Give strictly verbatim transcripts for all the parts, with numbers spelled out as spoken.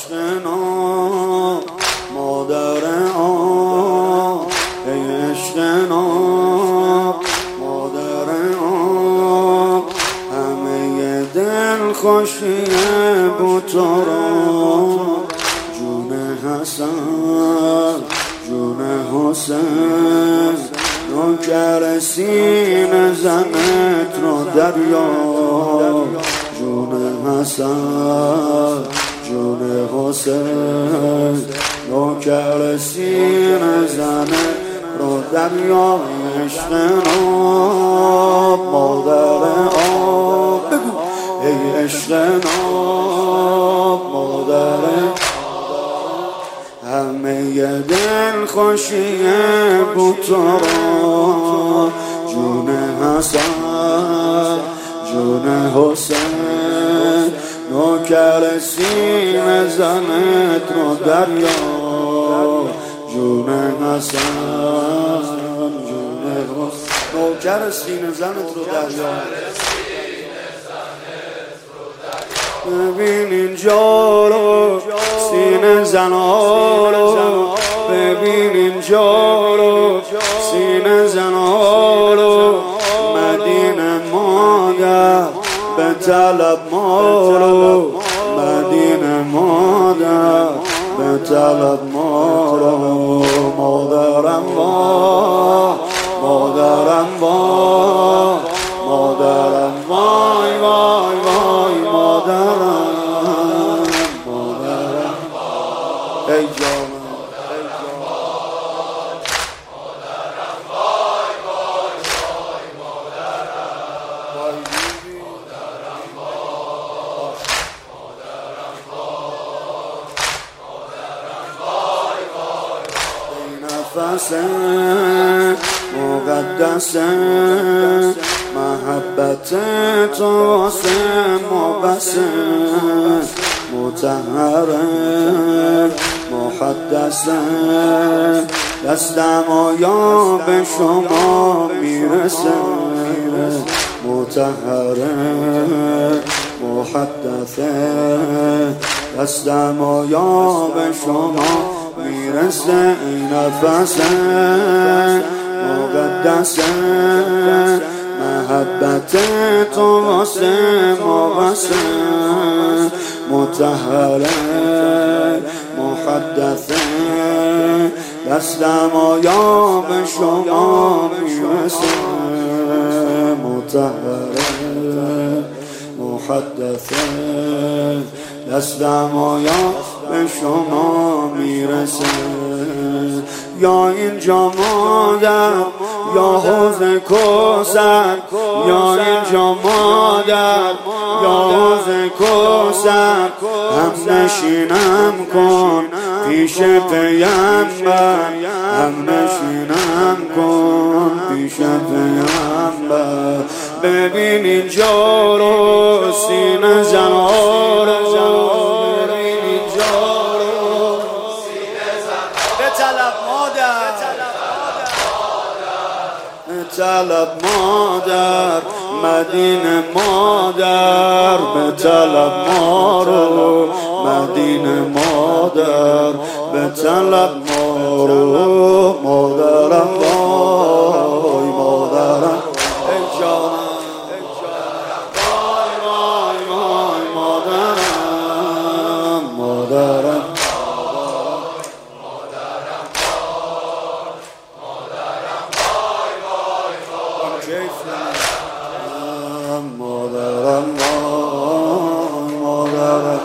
عشقنا مادر آن، ای عشقنا مادر آن، همه دل خوشی بود تو را. جون حسن جون حسین، نوکر سینه زنت رو دریا. جون حسن جون حسین، نوکر سینه زنت رو دریا. عشقنا مادر آن، بگو ای عشقنا مادر، همه دل خوشی بود تو را. جون حسن جون حسین، نوکر سینه زنت رو دریا. جون حسن جون حسین، نوکر سینه زنت رو دریا. ببین اینجا رو سینه زنا رو، ببین اینجا رو سینه زنا رو. مدینه مادر به طلب ما رو، مدینه مادر به طلب ما رو. مادرم با مادرم با مادرم، وای وای وای مادرم مادرم، ای جانم مادرم، وای وای وای مادرم، وای بیبی مادرم، مادرم وای مادرم، وای وای. ای نفس مقدس محبت تو واسه ما بسه، مطهر محدث، دستم آیا به شما میرسه. مطهر محدث، دستم آیا به شما میرسه. ای نفس مقدس محبت تو واسه ما واسه، مطهر محدث، دستم آیا به شما میرسه. مطهر محدث، دستم آیا به شما میرسه. یا اینجا مادر یا حوض کوثر، یا اینجا مادر یا حوض کوثر. هم نشینم کن پیش پیامبر، هم نشینم کن پیش پیامبر. ببین اینجا رو سینه زنا رو، ببین اینجا رو سینه زنا به طلب مادر، طلب مادر، مدینه مادر به طلب ما رو، مدینه مادر به طلب ما رو. مادرم وای مادرم، ای جانم وای وای وای مادرم مادرم. مادرم وای مادرم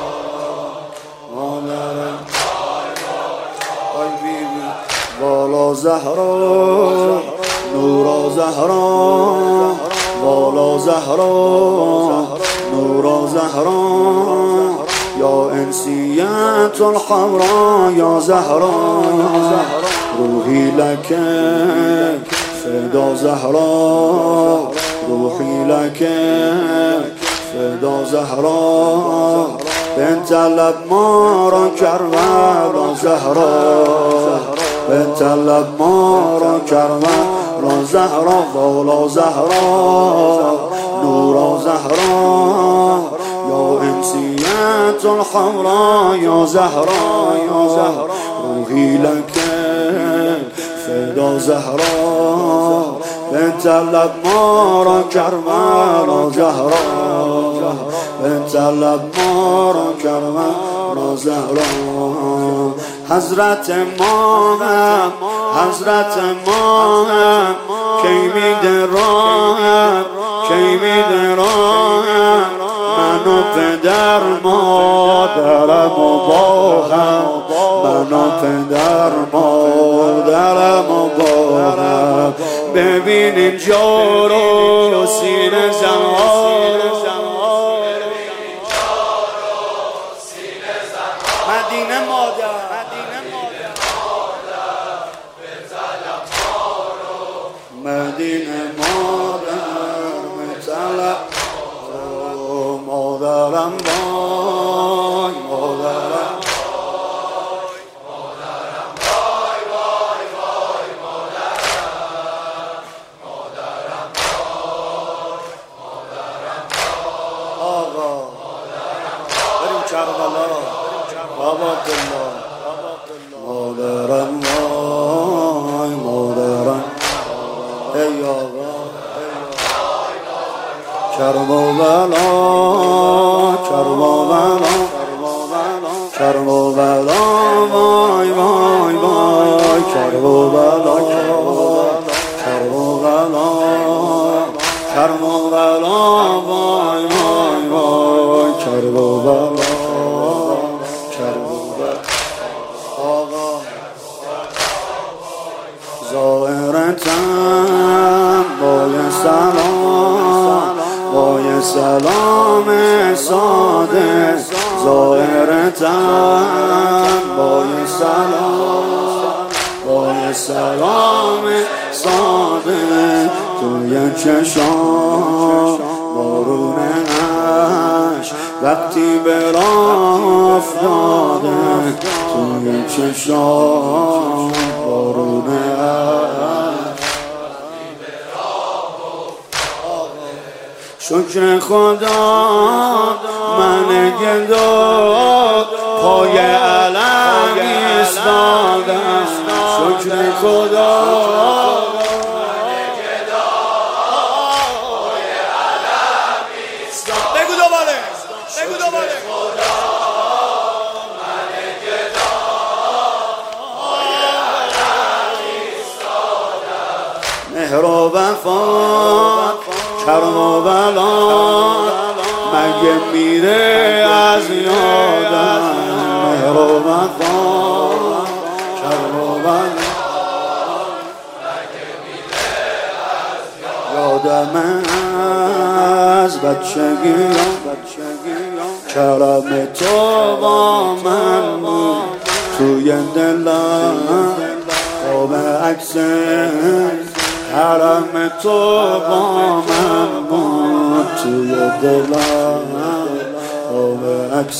مادرم، وای بیبی بالا زهرا نورا زهرا، بالا زهرا نورا زهرا. یا انسیت الحمرا یا زهرا، روحی لک فدا زهرا، روحی لک فدا زهرا. بنت لب ما را کربلا زهرا، بنت لب ما را کربلا زهرا. بالا زهرا نورا زهرا، یا انسیت الفاطمة الحمراء يا زهراء يا زهراء روحي لك فدا زهراء بنت الأقمار كربلاء زهراء بنت الأقمار كربلاء زهراء حضرت ما هم حضرت ما هم کی میده راه کی میده راه من و پدر مادرم و با هم من و پدر مادرم و با هم ببین اینجا رو سینه زنها مدینه مادر مدینه مادر مطلع مادرم بای مادرم مادرم بای بای بای مادرم مادرم بای مادرم بای آقا بریم کربلا بابا دلا مادرم بای مادرم ای آقا کربلا کربلا کربلا وای وای وای کربلا کربلا کربلا وای وای وای کربلا کربلا آقا ظاهرتم بای سلام بای سلام ساده ظاهرتم بای سلام بای سلام ساده توی چشام بارون عشق وقتی به راه افتاده توی چشام بارون عشق شکر خدا من گدا پای علم ایستادم شکر خدا من گدا پای علم ایستادم بگو دوباره بگو دوباره خدا من گدا پای علم ایستادم مهر و وفا کربلا مگه میره از یادم مهر و وفا کربلا مگه میره از یادم از بچگیام کرم تو با من بود توی دلم خواب عکس حرم تو با من بود توی دلم خواب عکس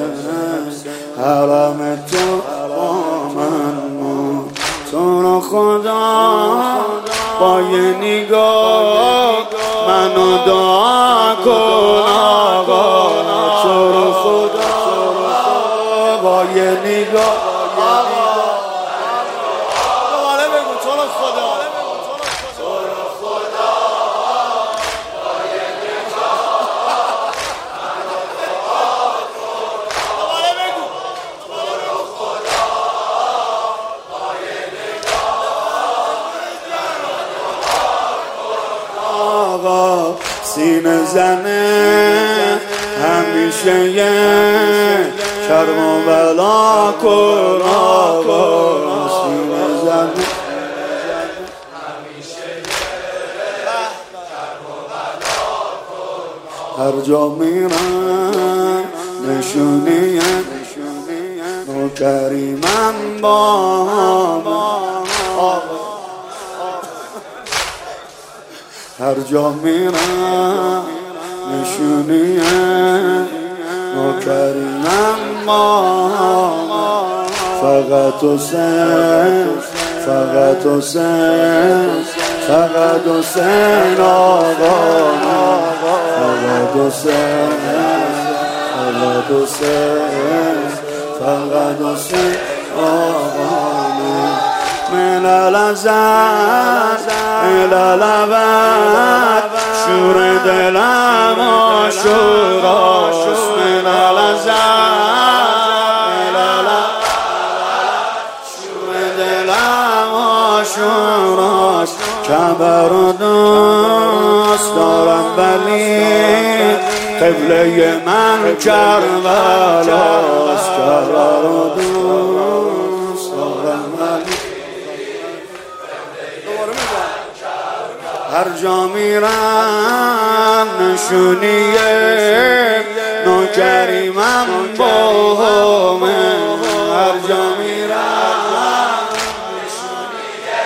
حرم تو با من بود تو رو خدا با یه نگاه منو دعا کن آقا تو رو خدا با یه نگاه دوباره بگو تو رو خدا سینه زنه همیشه یه کربلا کن آقا سینه زنه همیشه یه کربلا کن هر جا میرم نشونیه نوکریمم با هر جا میرم نشونیه نوکریم ما فقط حسین فقط حسین فقط حسین آقا فقط حسین فقط حسین فقط حسین آقامه من الازل الالبد شور دلم آشوراست من الازل شور دلم آشوراست کعبه رو دوست دارم ولی قبله من کربلاست کعبه رو دوست دارم ولی هر جا میرم نشونیه نوکریمم باهمه هر جا میرم نشونیه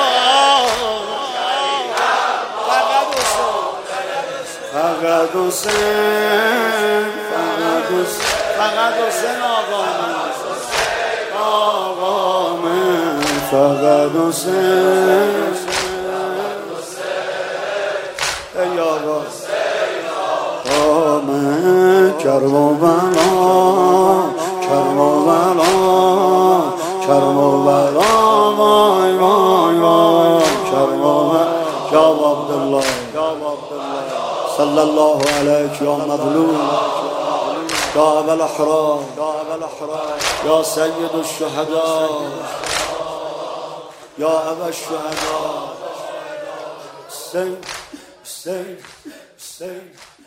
فقط حسین فقط حسین فقط حسین آقامه فقط حسین کرم و بلا کرم و بلا کرم و بلا وای وای وای کرم و بلا یا عبدالله صلی الله علیک یا مظلوم یا ابا الاحرار یا سید الشهداء یا ابا الشهداء سید سید سید